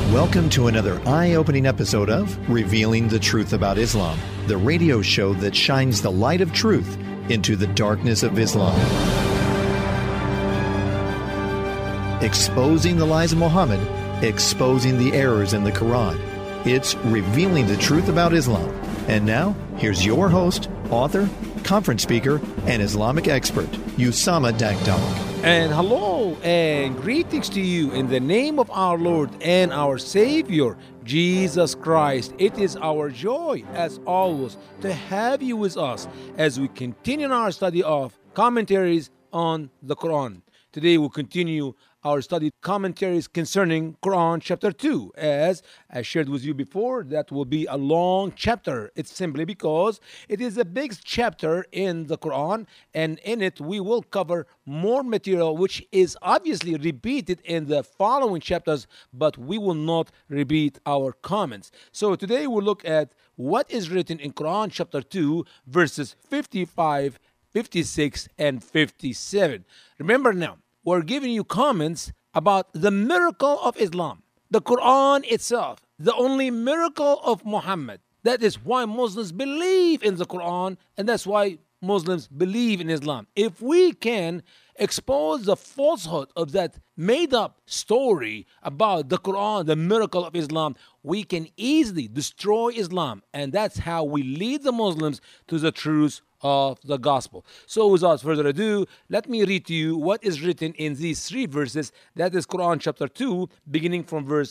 Welcome to another eye-opening episode of Revealing the Truth About Islam, the radio show that shines the light of truth into the darkness of Islam. Exposing the lies of Muhammad, exposing the errors in the Quran. It's Revealing the Truth About Islam. And now, here's your host, author, conference speaker, and Islamic expert, Usama Dakdawk. And hello and greetings to you in the name of our Lord and our Savior, Jesus Christ. It is our joy, as always, to have you with us as we continue our study of commentaries on the Quran. Today we'll continue our study commentaries concerning Quran chapter 2. As I shared with you before, that will be a long chapter. It's simply because it is a big chapter in the Quran, and in it we will cover more material which is obviously repeated in the following chapters, but we will not repeat our comments. So today we'll look at what is written in Quran chapter 2 verses 55, 56, and 57. Remember now, we're giving you comments about the miracle of Islam, the Quran itself, the only miracle of Muhammad. That is why Muslims believe in the Quran, and that's why Muslims believe in Islam. If we can expose the falsehood of that made-up story about the Quran, the miracle of Islam, we can easily destroy Islam, and that's how we lead the Muslims to the truth of the gospel. So without further ado, let me read to you what is written in these three verses. That is Quran chapter 2, beginning from verse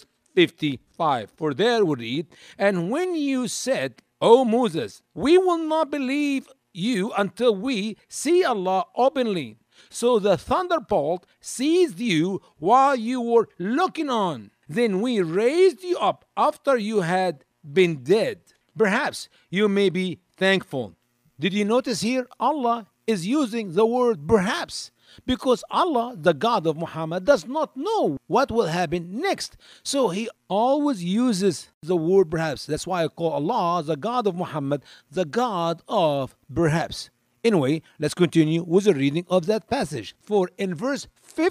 55. For there we read, "And when you said, O Moses, we will not believe you until we see Allah openly. So the thunderbolt seized you while you were looking on. Then we raised you up after you had been dead. Perhaps you may be thankful." Did you notice here? Allah is using the word perhaps, because Allah, the God of Muhammad, does not know what will happen next. So he always uses the word perhaps. That's why I call Allah, the God of Muhammad, the God of perhaps. Anyway, let's continue with the reading of that passage. For in verse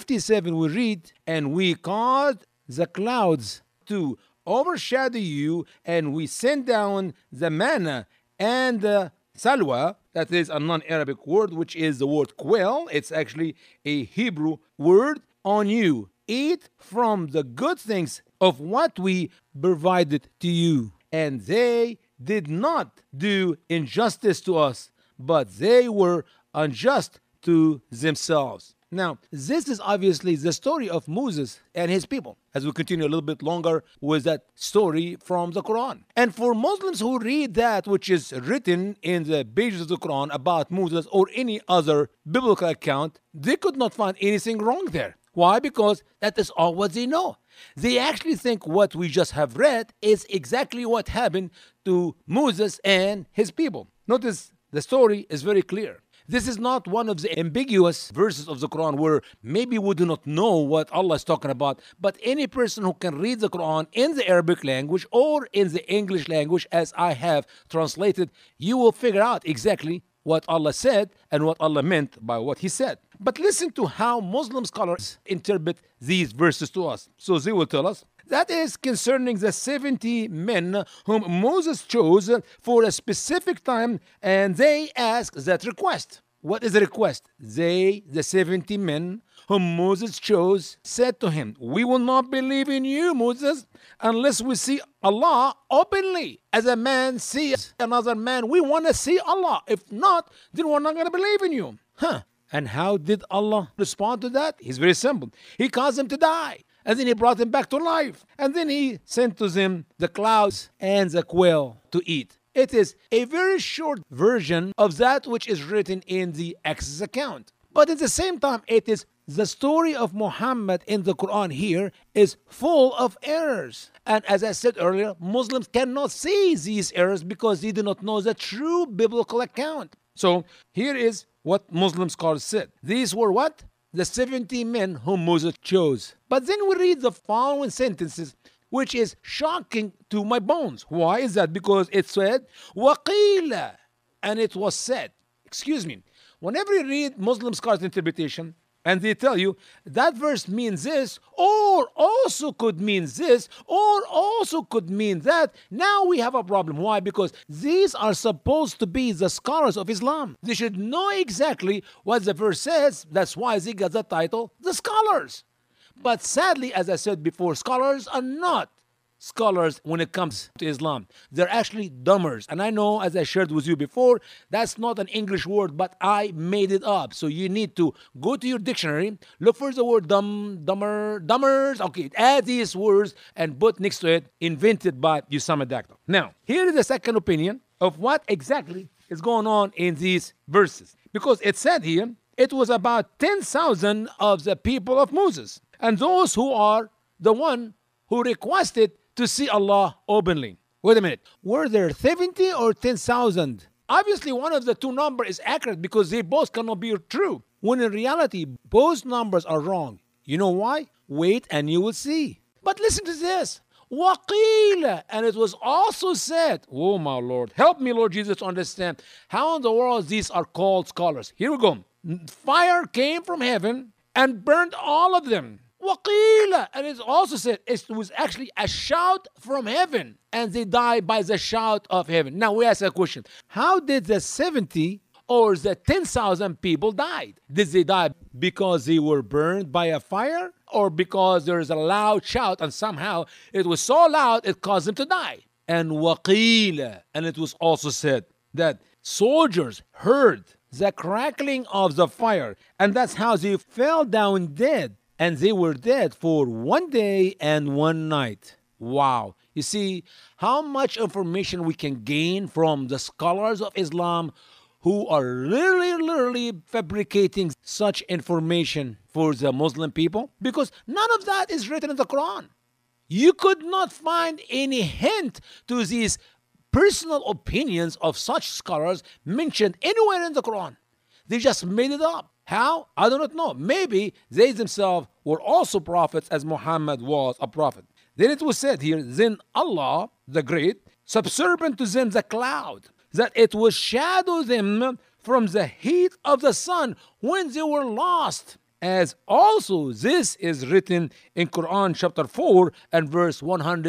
57 we read, "And we caused the clouds to overshadow you, and we sent down the manna and the salwa," that is a non-Arabic word, which is the word quail. It's actually a Hebrew word. "On you. Eat from the good things of what we provided to you. And they did not do injustice to us, but they were unjust to themselves." Now, this is obviously the story of Moses and his people, as we continue a little bit longer with that story from the Quran. And for Muslims who read that which is written in the pages of the Quran about Moses or any other biblical account, they could not find anything wrong there. Why? Because that is all what they know. They actually think what we just have read is exactly what happened to Moses and his people. Notice the story is very clear. This is not one of the ambiguous verses of the Quran where maybe we do not know what Allah is talking about, but any person who can read the Quran in the Arabic language or in the English language, as I have translated, you will figure out exactly what Allah said and what Allah meant by what He said. But listen to how Muslim scholars interpret these verses to us. So they will tell us, that is concerning the 70 men whom Moses chose for a specific time, and they asked that request. What is the request? They, the 70 men whom Moses chose, said to him, "We will not believe in you, Moses, unless we see Allah openly. As a man sees another man, we want to see Allah. If not, then we're not going to believe in you." And how did Allah respond to that? It's very simple. He caused them to die. And then he brought them back to life. And then he sent to them the clouds and the quail to eat. It is a very short version of that which is written in the Exodus account. But at the same time, it is the story of Muhammad in the Quran here is full of errors. And as I said earlier, Muslims cannot see these errors because they do not know the true biblical account. So here is what Muslim scholars said. These were what? The 70 men whom Moses chose. But then we read the following sentences, which is shocking to my bones. Why is that? Because it said, وَقِيلَ, and it was said. Excuse me. Whenever you read Muslim scholars' interpretation, And they tell you that verse means this, or also could mean this, or also could mean that. Now we have a problem. Why? Because these are supposed to be the scholars of Islam. They should know exactly what the verse says. That's why they got the title, the scholars. But sadly, as I said before, scholars are not scholars when it comes to Islam. They're actually dummers. And I know, as I shared with you before, that's not an English word, but I made it up. So you need to go to your dictionary, look for the word dummers. Okay, add these words and put next to it, invented by Usama Dactyl. Now, here is the second opinion of what exactly is going on in these verses. Because it said here, it was about 10,000 of the people of Moses. And those who are the one who requested to see Allah openly. Wait a minute. Were there 70 or 10,000? Obviously, one of the two numbers is accurate because they both cannot be true. When in reality, both numbers are wrong. You know why? Wait and you will see. But listen to this. وَقِيلَ, and it was also said, oh my Lord, help me Lord Jesus to understand how in the world these are called scholars. Here we go. Fire came from heaven and burned all of them. وَقِيلَ, and it also said it was actually a shout from heaven, and they died by the shout of heaven. Now we ask a question. How did the 70 or the 10,000 people die? Did they die because they were burned by a fire, or because there is a loud shout and somehow it was so loud it caused them to die? And وَقِيلَ, and it was also said that soldiers heard the crackling of the fire, and that's how they fell down dead. And they were dead for 1 day and 1 night. Wow. You see how much information we can gain from the scholars of Islam who are literally fabricating such information for the Muslim people? Because none of that is written in the Quran. You could not find any hint to these personal opinions of such scholars mentioned anywhere in the Quran. They just made it up. How? I do not know. Maybe they themselves were also prophets as Muhammad was a prophet. Then it was said here, then Allah, the Great, subservient to them the cloud, that it would shadow them from the heat of the sun when they were lost. As also this is written in Quran chapter 4 and verse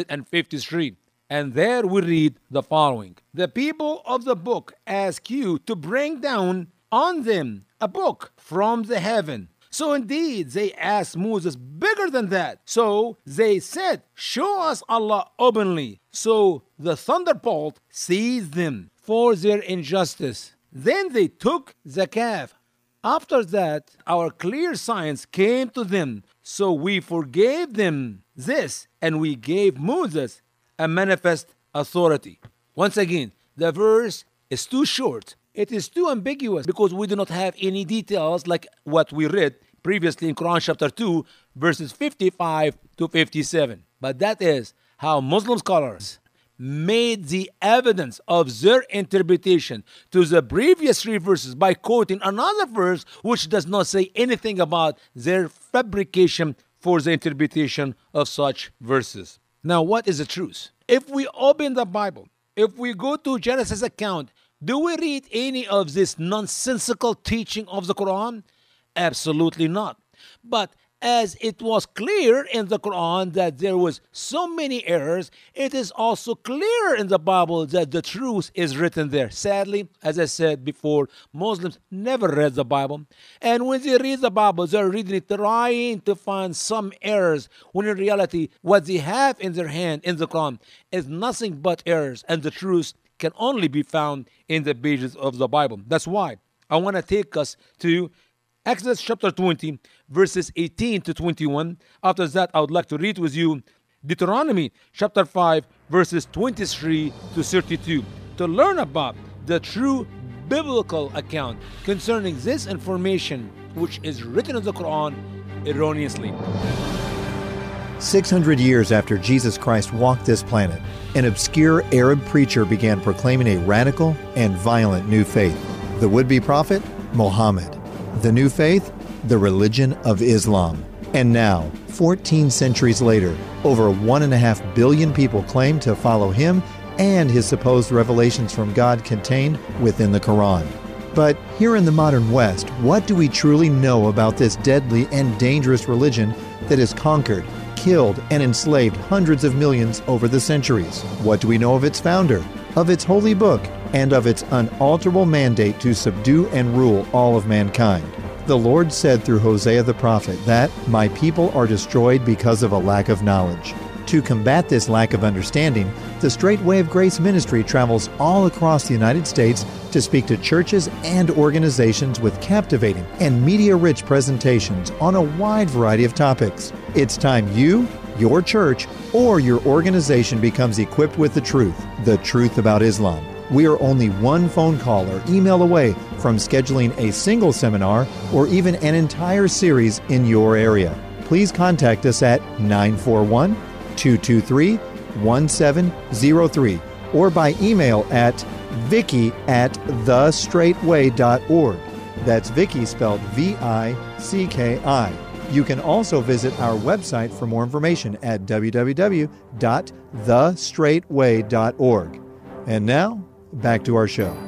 153. And there we read the following. The people of the book ask you to bring down on them a book from the heaven. So indeed they asked Moses bigger than that. So they said, show us Allah openly. So the thunderbolt seized them for their injustice. Then they took the calf. After that, our clear signs came to them. So we forgave them this, and we gave Moses a manifest authority. Once again, the verse is too short. It is too ambiguous because we do not have any details like what we read previously in Quran chapter 2, verses 55 to 57. But that is how Muslim scholars made the evidence of their interpretation to the previous 3 verses by quoting another verse which does not say anything about their fabrication for the interpretation of such verses. Now, what is the truth? If we open the Bible, if we go to Genesis account, do we read any of this nonsensical teaching of the Quran? Absolutely not. But as it was clear in the Quran that there was so many errors, it is also clear in the Bible that the truth is written there. Sadly, as I said before, Muslims never read the Bible. And when they read the Bible, they're reading it trying to find some errors, when in reality, what they have in their hand in the Quran is nothing but errors, and the truth can only be found in the pages of the Bible. That's why I want to take us to Exodus chapter 20, verses 18 to 21. After that, I would like to read with you Deuteronomy chapter 5, verses 23 to 32, to learn about the true biblical account concerning this information which is written in the Quran erroneously. 600 years after Jesus Christ walked this planet, an obscure Arab preacher began proclaiming a radical and violent new faith. The would-be prophet, Muhammad. The new faith, the religion of Islam. And now, 14 centuries later, over 1.5 billion people claim to follow him and his supposed revelations from God contained within the Quran. But here in the modern West, what do we truly know about this deadly and dangerous religion that has conquered, killed, and enslaved hundreds of millions over the centuries? What do we know of its founder, of its holy book, and of its unalterable mandate to subdue and rule all of mankind? The Lord said through Hosea the prophet that, "My people are destroyed because of a lack of knowledge." To combat this lack of understanding, the Straight Way of Grace ministry travels all across the United States to speak to churches and organizations with captivating and media-rich presentations on a wide variety of topics. It's time you, your church, or your organization becomes equipped with the truth about Islam. We are only one phone call or email away from scheduling a single seminar or even an entire series in your area. Please contact us at 941-223-1703 or by email at vicky@thestraightway.org. That's Vicky spelled VICKI. You can also visit our website for more information at www.thestraightway.org. And now, back to our show.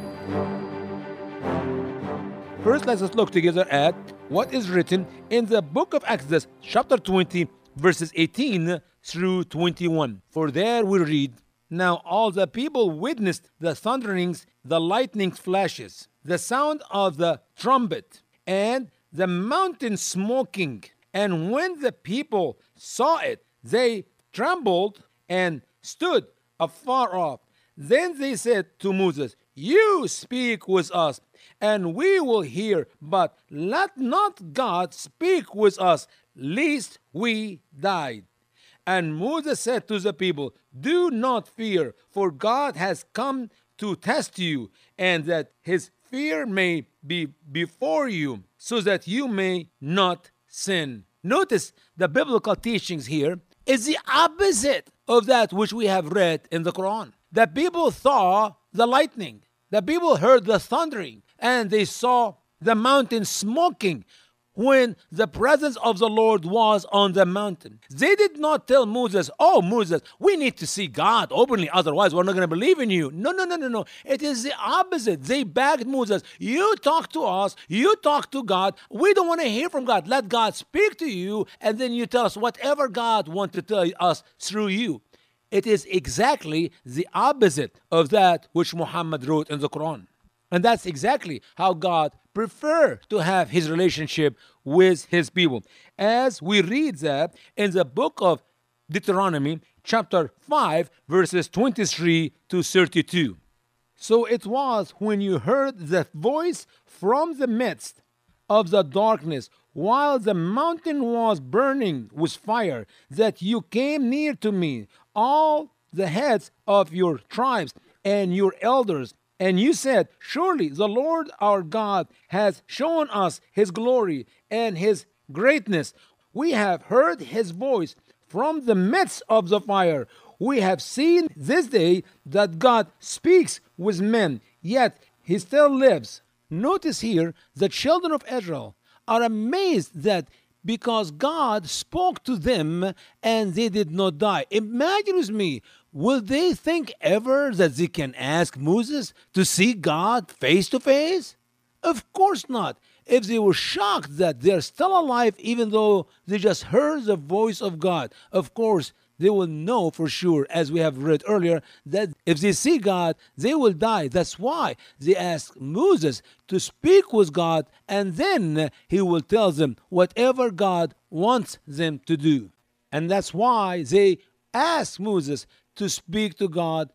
First, let us look together at what is written in the book of Exodus, chapter 20, verses 18 through 21. For there we read, "Now all the people witnessed the thunderings, the lightning flashes, the sound of the trumpet, and the mountain smoking. And when the people saw it, they trembled and stood afar off. Then they said to Moses, 'You speak with us, and we will hear, but let not God speak with us, lest we die.' And Moses said to the people, 'Do not fear, for God has come to test you, and that his fear may be before you, so that you may not sin.'" Notice the biblical teachings here is the opposite of that which we have read in the Quran. The people saw the lightning, the people heard the thundering, and they saw the mountain smoking when the presence of the Lord was on the mountain. They did not tell Moses, "Oh, Moses, we need to see God openly, otherwise we're not going to believe in you." No. It is the opposite. They begged Moses, "You talk to us, you talk to God. We don't want to hear from God. Let God speak to you, and then you tell us whatever God wants to tell us through you." It is exactly the opposite of that which Muhammad wrote in the Quran. And that's exactly how God preferred to have his relationship with his people. As we read that in the book of Deuteronomy, chapter 5, verses 23 to 32. "So it was when you heard the voice from the midst of the darkness, while the mountain was burning with fire, that you came near to me, all the heads of your tribes and your elders. And you said, 'Surely the Lord our God has shown us his glory and his greatness. We have heard his voice from the midst of the fire. We have seen this day that God speaks with men, yet he still lives.'" Notice here, the children of Israel are amazed that because God spoke to them and they did not die. Imagine with me, will they think ever that they can ask Moses to see God face to face? Of course not. If they were shocked that they're still alive even though they just heard the voice of God, of course they will know for sure, as we have read earlier, that if they see God, they will die. That's why they asked Moses to speak with God, and then he will tell them whatever God wants them to do. And that's why they asked Moses to speak to God,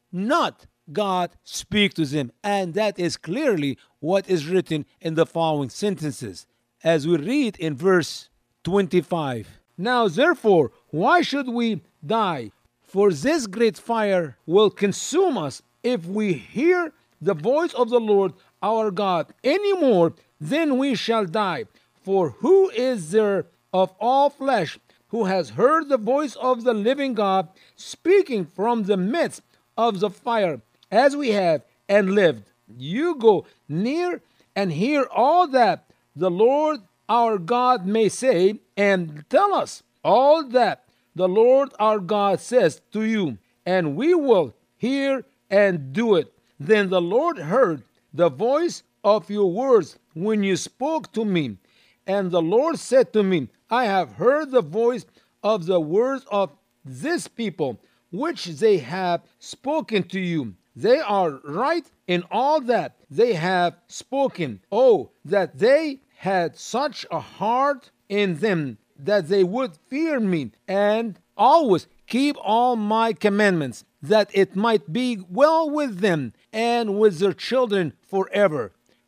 not God speak to them. And that is clearly what is written in the following sentences. As we read in verse 25. "Now therefore, why should we die? For this great fire will consume us if we hear the voice of the Lord our God any more, then we shall die. For who is there of all flesh who has heard the voice of the living God speaking from the midst of the fire, as we have, and lived? You go near and hear all that the Lord our God may say, and tell us all that the Lord our God says to you, and we will hear and do it." Then the Lord heard the voice of your words when you spoke to me. And the Lord said to me, I have heard the voice of the words of this people, which they have spoken to you. They are right in all that they have spoken. Oh, that they had such a heart in them, that they would fear me and always keep all my commandments, that it might be well with them and with their children forever.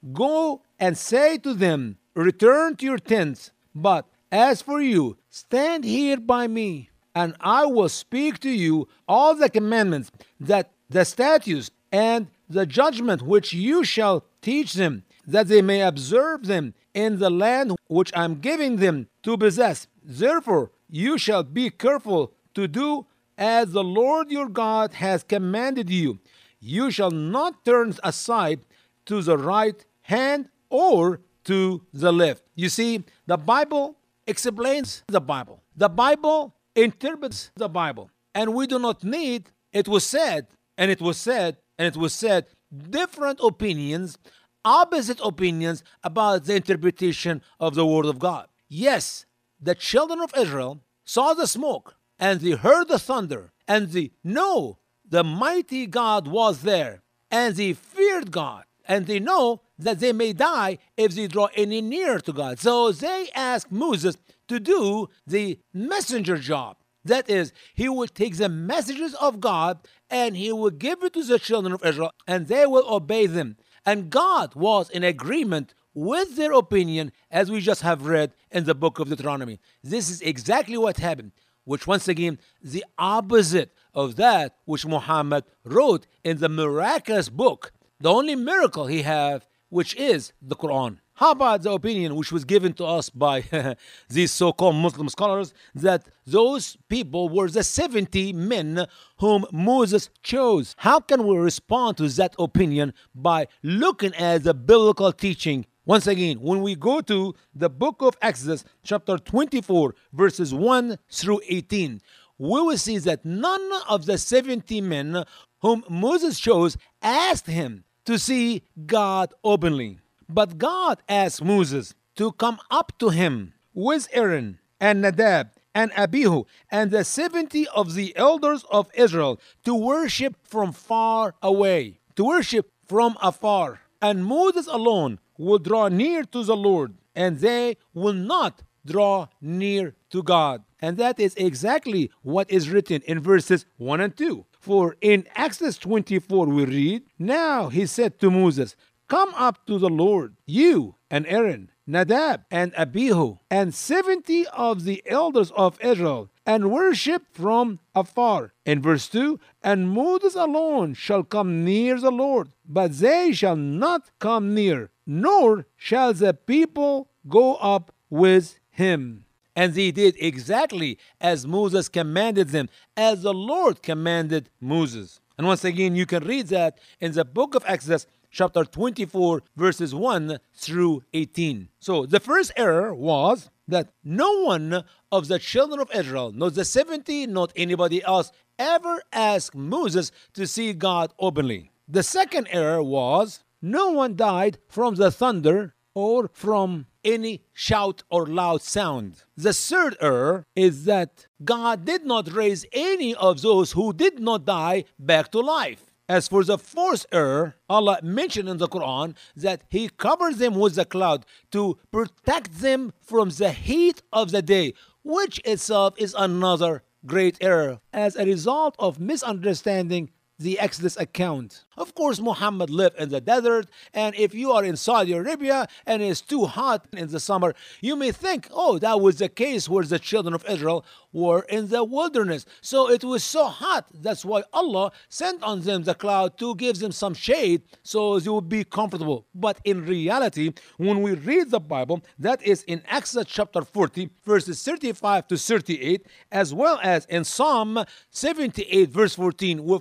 Go and say to them, return to your tents. But as for you, stand here by me, and I will speak to you all the commandments, that the statutes and the judgment which you shall teach them, that they may observe them in the land which I am giving them to possess. Therefore, you shall be careful to do as the Lord your God has commanded you. You shall not turn aside to the right hand or to the left. You see, the Bible explains the Bible. The Bible interprets the Bible. And we do not need, it was said, and it was said, and it was said, different opinions, opposite opinions about the interpretation of the Word of God. Yes, the children of Israel saw the smoke, and they heard the thunder, and they know the mighty God was there, and they feared God, and they know that they may die if they draw any nearer to God. So they asked Moses to do the messenger job. That is, he would take the messages of God and he would give it to the children of Israel, and they will obey them. And God was in agreement with their opinion, as we just have read in the book of Deuteronomy. This is exactly what happened, which once again, the opposite of that which Muhammad wrote in the miraculous book, the only miracle he had, which is the Quran. How about the opinion which was given to us by these so-called Muslim scholars, that those people were the 70 men whom Moses chose? How can we respond to that opinion by looking at the biblical teaching? Once again, when we go to the book of Exodus, chapter 24, verses 1 through 18, we will see that none of the 70 men whom Moses chose asked him to see God openly. But God asked Moses to come up to him with Aaron and Nadab and Abihu and the 70 of the elders of Israel to worship from far away, to worship from afar. And Moses alone will draw near to the Lord, and they will not draw near to God. And that is exactly what is written in verses 1 and 2. For in Exodus 24 we read, Now he said to Moses, Come up to the Lord, you and Aaron, Nadab and Abihu, and 70 of the elders of Israel, and worship from afar. In verse 2, And Moses alone shall come near the Lord, but they shall not come near, nor shall the people go up with him. And they did exactly as Moses commanded them, as the Lord commanded Moses. And once again, you can read that in the book of Exodus, chapter 24, verses 1 through 18. So the first error was that no one of the children of Israel, not the 70, not anybody else, ever asked Moses to see God openly. The second error was no one died from the thunder or from any shout or loud sound. The third error is that God did not raise any of those who did not die back to life. As for the fourth error, Allah mentioned in the Quran that He covers them with the cloud to protect them from the heat of the day, which itself is another great error as a result of misunderstanding the Exodus account. Of course, Muhammad lived in the desert, and if you are in Saudi Arabia and it's too hot in the summer, you may think, oh, that was the case where the children of Israel were in the wilderness. So it was so hot, that's why Allah sent on them the cloud to give them some shade so they would be comfortable. But in reality, when we read the Bible, that is in Exodus chapter 40, verses 35 to 38, as well as in Psalm 78, verse 14, we'll find out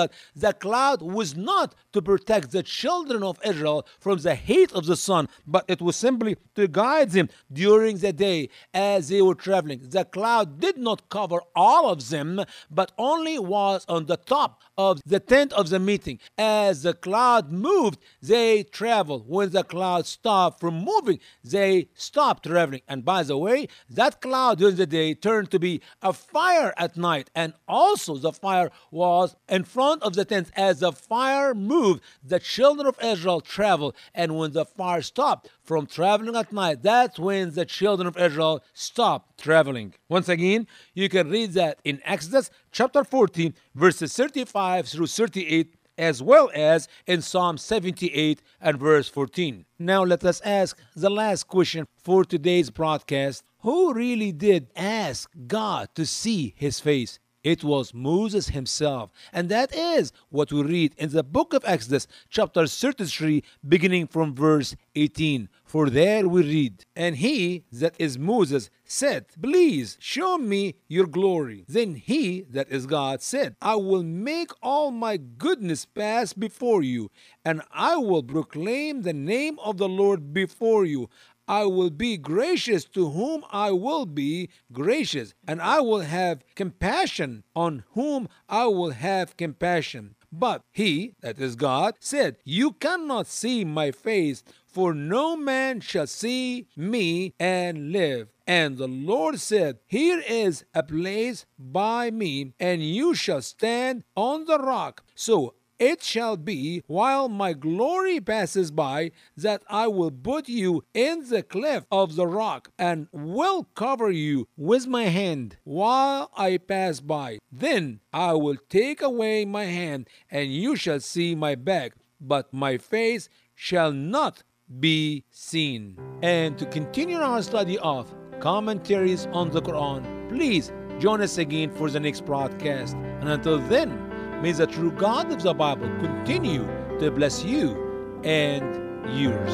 that the cloud was not to protect the children of Israel from the heat of the sun, but it was simply to guide them during the day as they were traveling. The cloud did not cover all of them, but only was on the top of the tent of the meeting. As the cloud moved, they traveled. When the cloud stopped from moving, they stopped traveling. And by the way, that cloud during the day turned to be a fire at night. And also the fire was in front of the tent. As the fire moved, the children of Israel traveled. And when the fire stopped from traveling at night, that's when the children of Israel stopped traveling. Once again, you can read that in Exodus chapter 14, verses 35 through 38, as well as in Psalm 78 and verse 14. Now let us ask the last question for today's broadcast. Who really did ask God to see his face? It was Moses himself. And that is what we read in the book of Exodus, chapter 33, beginning from verse 18. For there we read, "And he, that is Moses, said, Please show me your glory. Then he, that is God, said, I will make all my goodness pass before you, and I will proclaim the name of the Lord before you. I will be gracious to whom I will be gracious, and I will have compassion on whom I will have compassion. But he, that is God, said, You cannot see my face, for no man shall see me and live. And the Lord said, Here is a place by me, and you shall stand on the rock. So it shall be, while my glory passes by, that I will put you in the cleft of the rock, and will cover you with my hand while I pass by. Then I will take away my hand, and you shall see my back, but my face shall not be seen." And to continue our study of commentaries on the Quran, please join us again for the next broadcast. And until then, may the true God of the Bible continue to bless you and yours.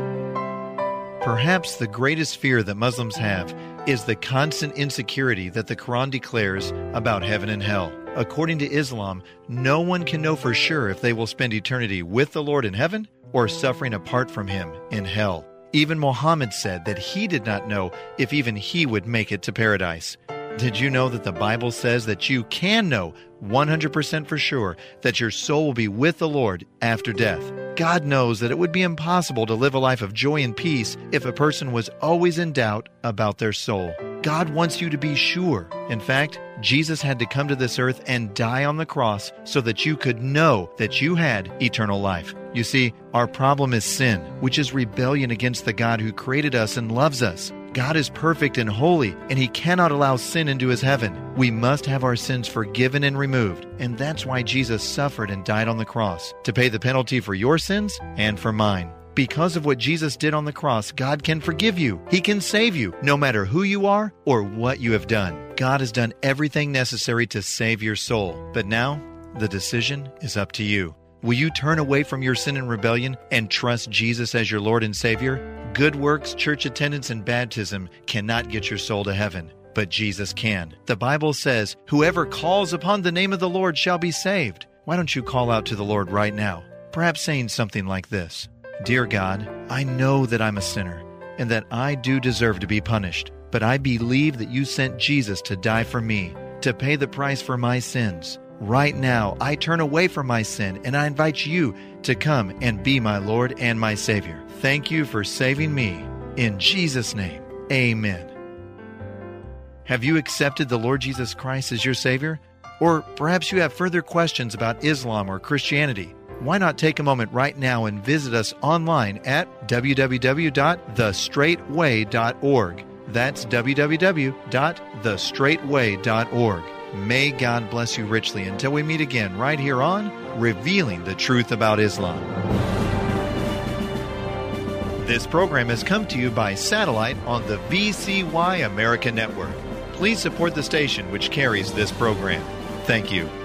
Perhaps the greatest fear that Muslims have is the constant insecurity that the Quran declares about heaven and hell. According to Islam, no one can know for sure if they will spend eternity with the Lord in heaven or suffering apart from him in hell. Even Muhammad said that he did not know if even he would make it to paradise. Did you know that the Bible says that you can know 100% for sure that your soul will be with the Lord after death? God knows that it would be impossible to live a life of joy and peace if a person was always in doubt about their soul. God wants you to be sure. In fact, Jesus had to come to this earth and die on the cross so that you could know that you had eternal life. You see, our problem is sin, which is rebellion against the God who created us and loves us. God is perfect and holy, and He cannot allow sin into His heaven. We must have our sins forgiven and removed, and that's why Jesus suffered and died on the cross, to pay the penalty for your sins and for mine. Because of what Jesus did on the cross, God can forgive you. He can save you, no matter who you are or what you have done. God has done everything necessary to save your soul. But now, the decision is up to you. Will you turn away from your sin and rebellion and trust Jesus as your Lord and Savior? Good works, church attendance, and baptism cannot get your soul to heaven, but Jesus can. The Bible says, "Whoever calls upon the name of the Lord shall be saved." Why don't you call out to the Lord right now? Perhaps saying something like this: "Dear God, I know that I'm a sinner and that I do deserve to be punished, but I believe that you sent Jesus to die for me, to pay the price for my sins. Right now, I turn away from my sin and I invite you to come and be my Lord and my Savior. Thank you for saving me. In Jesus' name, amen." Have you accepted the Lord Jesus Christ as your Savior? Or perhaps you have further questions about Islam or Christianity. Why not take a moment right now and visit us online at www.thestraightway.org. That's www.thestraightway.org. May God bless you richly until we meet again right here on Revealing the Truth About Islam. This program has come to you by satellite on the VCY America Network. Please support the station which carries this program. Thank you.